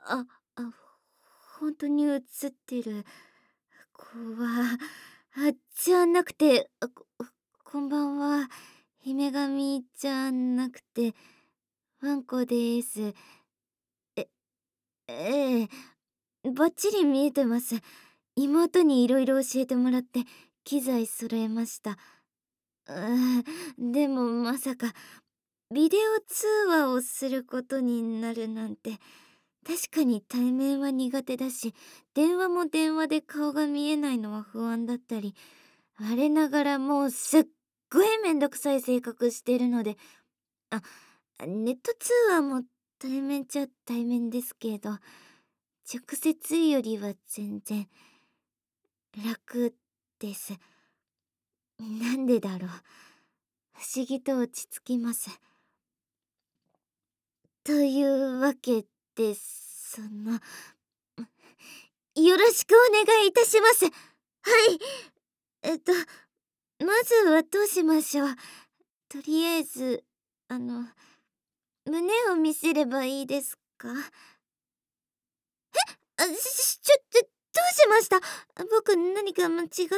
あ、あ、本当に映ってる。怖。じゃなくて、こんばんは。姫神じゃなくて、ワンコです。え、ええ、バッチリ見えてます。妹にいろいろ教えてもらって機材揃えました。でもまさかビデオ通話をすることになるなんて。確かに対面は苦手だし、電話も電話で顔が見えないのは不安だったり、我ながらもうすっごいめんどくさい性格してるので、あ、ネット通話も対面っちゃ対面ですけど、直接よりは全然楽です。なんでだろう。不思議と落ち着きます。というわけで、よろしくお願いいたします。はい。えっと、まずはどうしましょう。とりあえず、あの、胸を見せればいいですか？どうしました？僕何か間違って、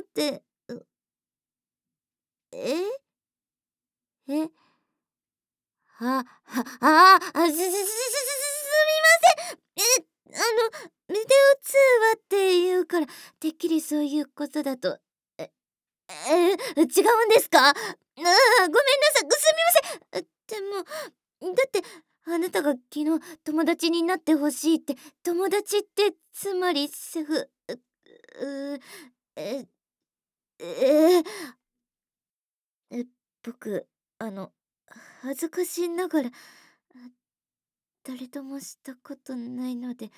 え？え？みません。ビデオ通話って言うから、てっきりそういうことだと。違うんですか？ごめんなさい。すみません。でも、だって、あなたが昨日友達になってほしいって、友達ってつまりう、え、ええ、僕、恥ずかしながら、誰ともしたことないので、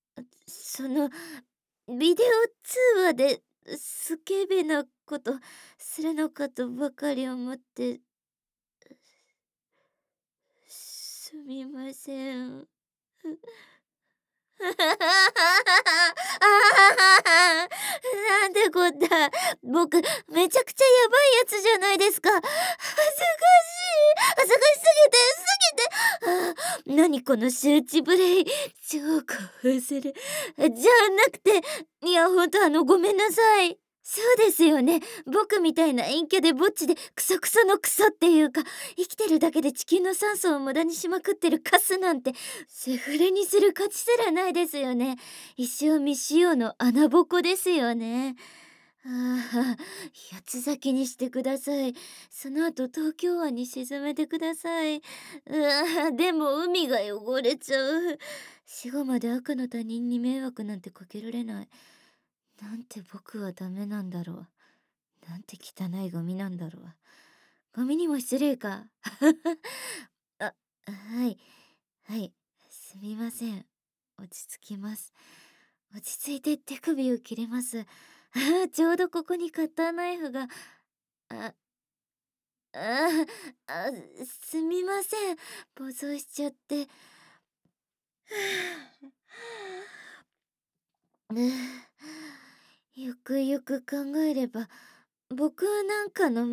ビデオ通話でスケベなことするのかとばかり思って、すみません。なんてこった。僕、めちゃくちゃやばいやつじゃないですか。恥ずかしい。恥ずかしすぎて、何この周知ブレイ。超興奮する。じゃなくて、いや、ほんとごめんなさい。そうですよね。僕みたいな陰キャでぼっちでクソクソのクソっていうか、生きてるだけで地球の酸素を無駄にしまくってるカスなんて、セフレにする価値すらないですよね。一生未使用の穴ぼこですよね。ああ、八つ咲きにしてください。その後東京湾に沈めてください。でも海が汚れちゃう。死後まで赤の他人に迷惑なんてかけられない。なんて僕はダメなんだろう。なんて汚いゴミなんだろう。ゴミにも失礼か。あ、はい。はい。すみません。落ち着きます。落ち着いて手首を切れます。ちょうどここにカッターナイフが。あ、あ、あ、すみません。暴走しちゃって。よくよく考えれば、僕なんかの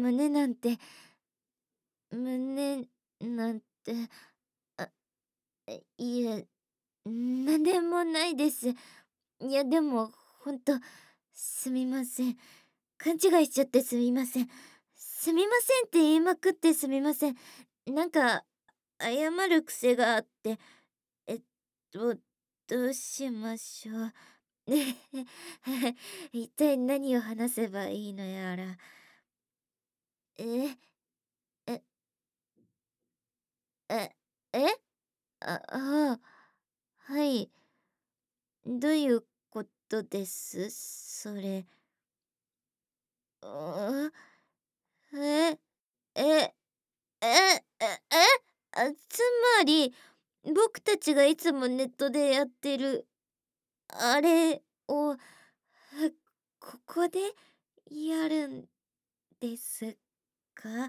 胸なんて、あ、いえ、なんでもないです。いや、でも、ほんと、すみません。勘違いしちゃってすみません。すみませんって言いまくってすみません。なんか、謝る癖があって、えっと、どうしましょう。ね一体何を話せばいいのやら。え、え、え、えああ、はい。どういうことですそれ。あえ、え、え、つまり、僕たちがいつもネットでやってる、あれを、ここでやるんですか？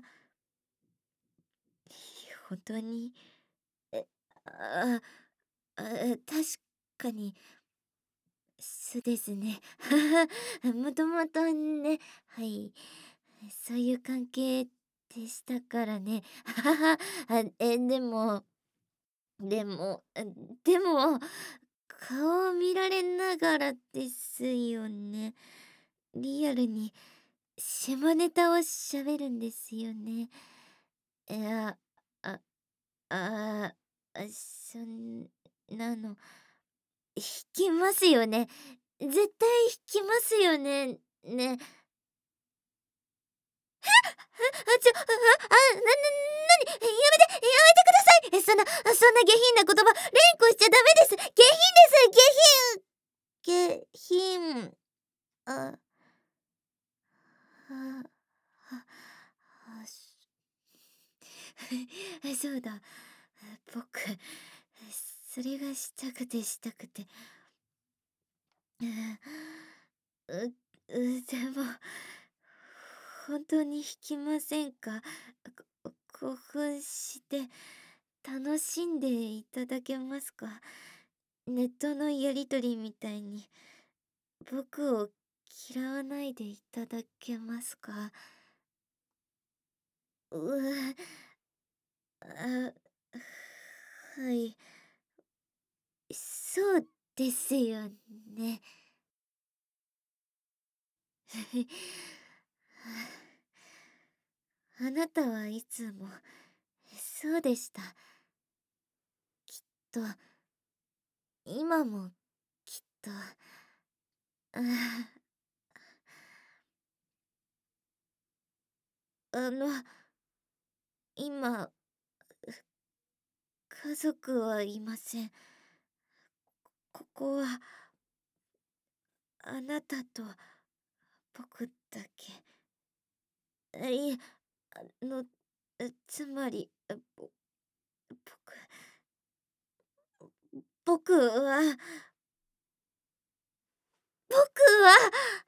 本当に、え、あ確かに、そうですね。もともとね、はい、そういう関係でしたからね。でも、でも、でも、 顔を見られながらですよね。リアルに下ネタを喋るんですよね。いや、あ、あそんなの、引きますよね。絶対引きますよね。ね。やめてください。そんな下品な言葉連呼しちゃダメです。下品です。下品。あ、あ、あ、そうだ。僕、それがしたくて。でも、本当に弾きませんか？興奮して楽しんでいただけますか？ネットのやりとりみたいに僕を嫌わないでいただけますか？うわ、あ、はい、そうですよね。あなたはいつもそうでした。と、今もきっと、あの、今、家族はいません。ここは、あなたと僕だけ。いえ、の、つまり、僕、僕は、僕は、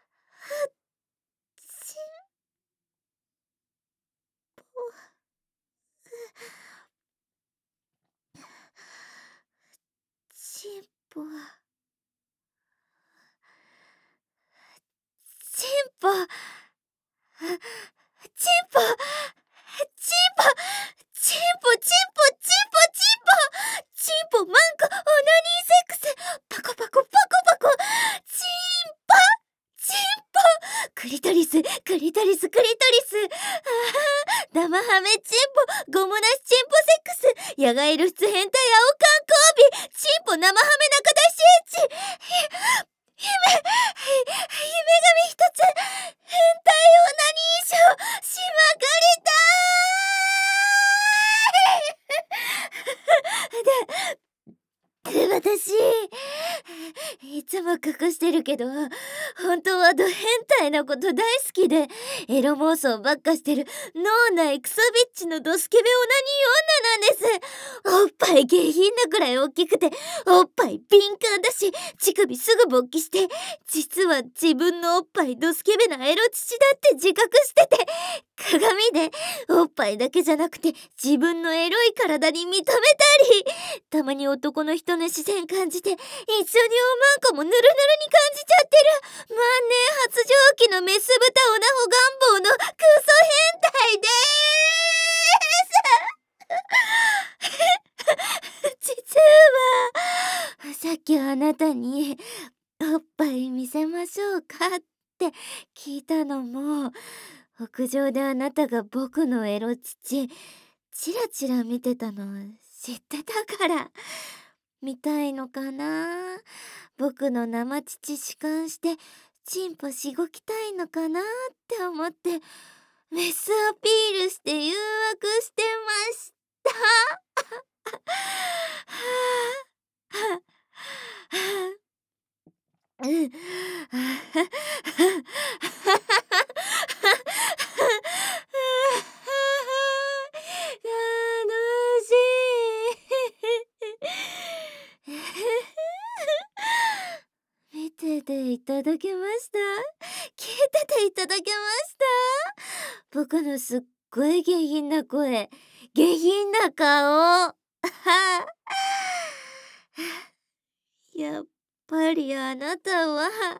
ちちんぽは、ちんぽ、ちんぽ、ちんぽ、チンポチンポチンポチンポチンポマンコオナニーセックスパコパコパコパコチンポチンポクリトリスクリトリスクリトリス生ハメチンポゴムなしチンポセックス野外露出変態青缶交尾チンポ生ハメ中出しエッチ姫神一つ変態オナニーショーしまくりたで、私、いつも隠してるけど、本当はド変態なこと大好きで、エロ妄想ばっかしてる脳内クソビッチのドスケベオナニー女なんです。おっぱい下品なくらい大きくて、おっぱい敏感だし、乳首すぐ勃起して、実は自分のおっぱいドスケベなエロ父だって自覚してて、鏡でおっぱいだけじゃなくて自分のエロい体に認めたり、たまに男の人の視線感じて一緒におまんこもぬるぬるに感じちゃってる万年発情期のメス豚オナホ願望のクソ変態でーす実はさっきあなたにおっぱい見せましょうかって聞いたのも屋上であなたが僕のエロ乳チラチラ見てたの知ってたから見たいのかな。僕の生乳弛緩してチンポしごきたいのかなって思ってメスアピールして誘惑してました。うん。楽しい。見てていただけました？聞いてていただけました？僕のすっごい下品な声、下品な顔。やっぱりあなたは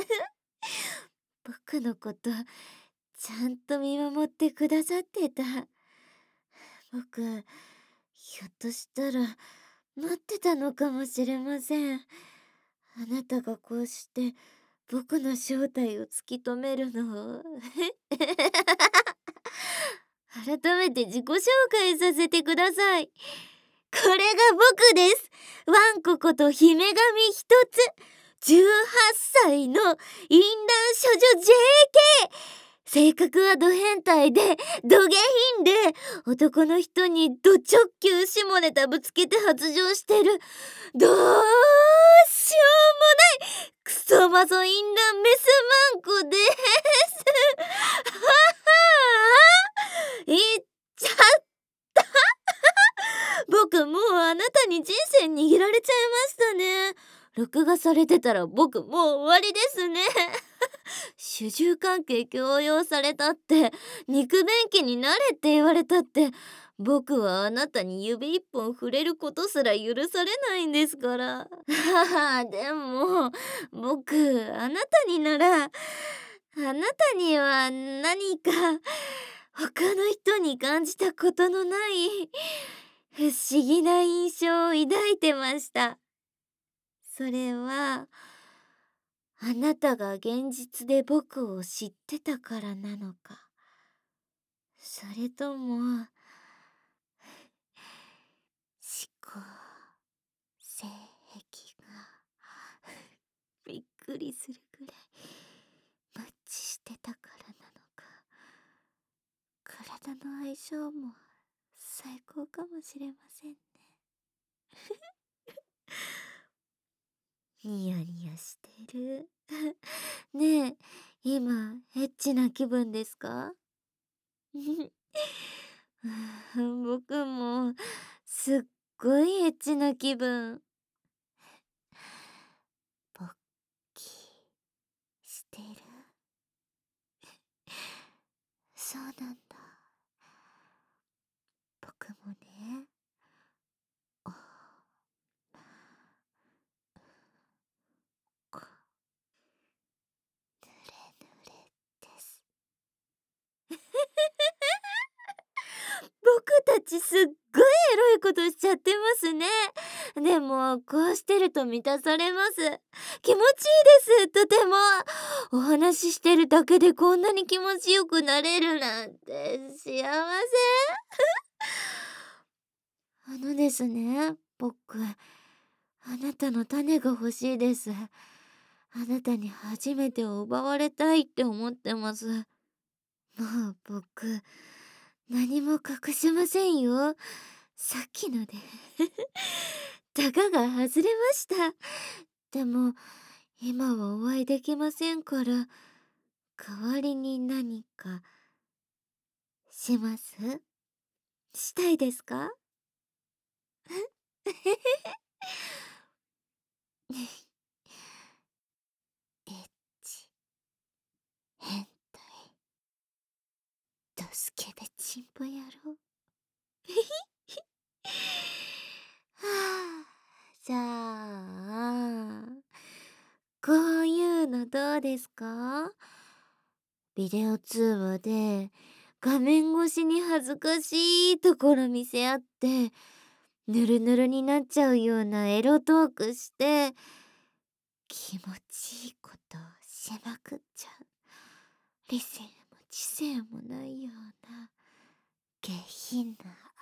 僕のことちゃんと見守ってくださってた。僕、ひょっとしたら待ってたのかもしれません。 あなたがこうして僕の正体を突き止めるのを改めて自己紹介させてください。これが僕です。ワンコこと姫神一つ、18歳の淫乱少女 JK。性格はド変態でド下品で、男の人にド直球下ネタぶつけて発情してる、どうしようもないクソマゾ淫乱メスマンコです。はは言っちゃった僕もうあなたに人生握られちゃいましたね。録画されてたら僕もう終わりですね。主従関係強要されたって、肉便器になれって言われたって、僕はあなたに指一本触れることすら許されないんですから。でも僕あなたになら、あなたには何か他の人に感じたことのない不思議な印象を抱いてました。それはあなたが現実で僕を知ってたからなのか、それとも思考性癖がびっくりするくらいマッチしてたからなのか、体の相性も最高かもしれませんね。ニヤニヤしてる。ねえ、今エッチな気分ですか？僕もすっごいエッチな気分。勃起してる。そうなんだ。僕もね。おこぬれぬれです。僕たちすっごいエロいことしちゃってますね。でもこうしてると満たされます。気持ちいいです。とてもお話ししてるだけでこんなに気持ちよくなれるなんて幸せ。ですね、僕あなたの種が欲しいです。あなたに初めてを奪われたいって思ってます。もう僕何も隠しませんよ。さっきのでたがが外れました。でも今はお会いできませんから、代わりに何かします？したいですか？エッチ、変態、ドスケベチンポ野郎。はあ、じゃあこういうのどうですか？ビデオ通話で画面越しに恥ずかしいところ見せ合って、ぬるぬるになっちゃうようなエロトークして、気持ちいいことしまくっちゃう。理性も知性もないような下品な